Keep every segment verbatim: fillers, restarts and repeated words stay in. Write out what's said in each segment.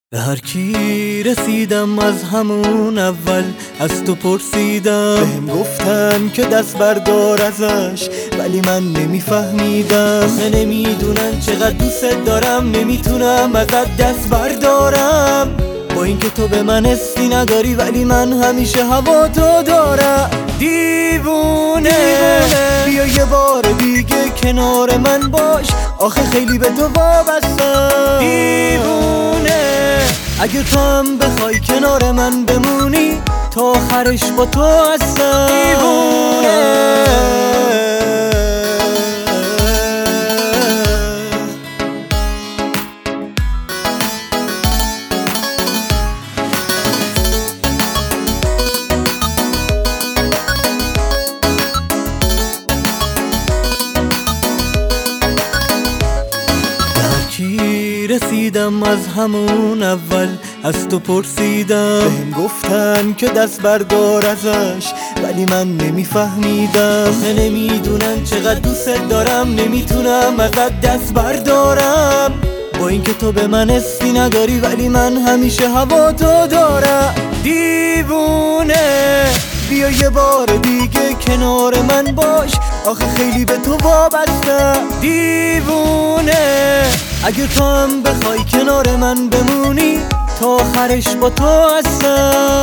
به هر کی رسیدم از همون اول از تو پرسیدم، بهم گفتن که دست بردار ازش ولی من نمیفهمیدم. آخه نمیدونن چقدر دوست دارم، نمیتونم ازت دست بردارم. با اینکه تو به من حسی نداری ولی من همیشه هوا تو دارم. دیوونه, دیوونه بیا یه بار دیگه کنار من باش، آخه خیلی به تو وابستم. دیوونه اگه تو هم بخوای کنار من بمونی تا آخرش با تو هستم. دیوونه رسیدم از همون اول از تو پرسیدم، بهم گفتن که دست بردار ازش ولی من نمیفهمیدم. آخه نمیدونن چقدر دوست دارم، نمیتونم ازت دست بردارم. با اینکه تو به من حسی نداری ولی من همیشه هوا تو دارم. دیوونه بیا یه بار دیگه کنار من باش، آخه خیلی به تو وابستم. دیوونه اگه تو هم بخوای کنار من بمونی تا آخرش با تو هستم.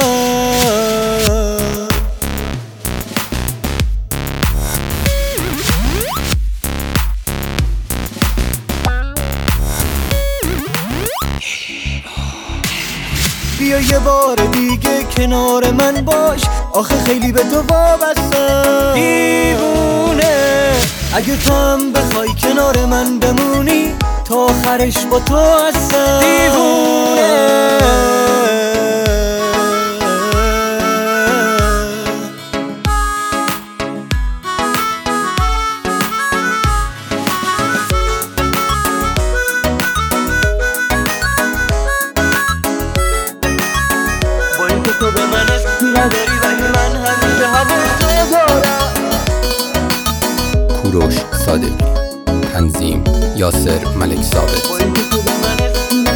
بیا یه بار دیگه کنار من باش، آخه خیلی به تو وابستم. دیوونه اگه تو هم بخوای کنار من بمونی تا آخرش با تو هستم. دیوونه با اینکه تو به من حسی نداری ولی من همیشه هوا تو دارم. کوروش صادقی، تنظیم یاسر ملک ثابت.